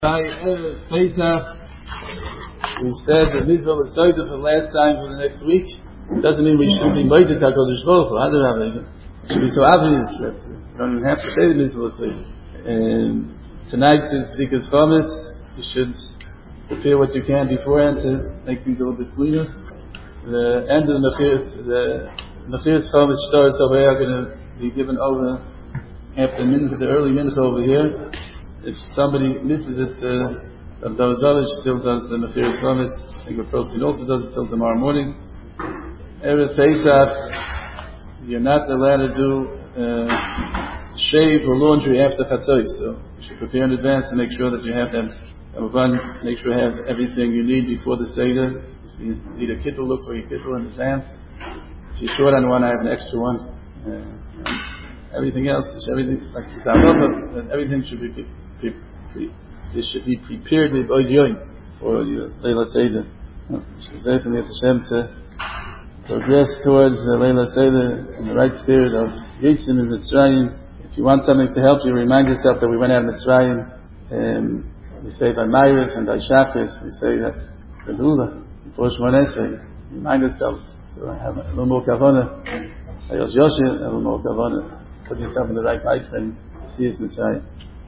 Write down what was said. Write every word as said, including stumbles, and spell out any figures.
By Erev Pesach, we said that Mitzvah was started for the last time for the next week. It doesn't mean we should be Moed HaKadosh Baruch Hu. It should be so obvious that we don't even have to say the Mitzvah was started. And tonight is B'dikas Chametz. You should prepare what you can beforehand to make things a little bit cleaner. The end of the Mechiras, the Mechiras Chametz stars over here are going to be given over after the early minute over here. If somebody misses it, uh, Abdul still does the Mechiras Chametz. I think Rav also does it till tomorrow morning. Erev Pesach, you're not allowed to do uh, shave or laundry after Chatzos, so you should prepare in advance to make sure that you have that. Run, make sure you have everything you need before the Seder. If you need a kittel, look for your kittel in advance. If you're short on one, I have an extra one. Uh, everything else, everything like the everything should be. Pre, pre, this should be prepared with oil for your Leila Seder. Shazayt and Hashem to progress towards the Leila Seder in the right spirit of Yitzim and Mitzrayim. If you want something to help you, remind yourself that we went out of Mitzrayim. And we say by Ma'ariv and by Shachris, we say that the Lula, before Shemon Esrei, remind ourselves to have a little more kavanah. Ayos Yoshir, a little more kavanah. Put yourself in the right light and see His Mitzrayim.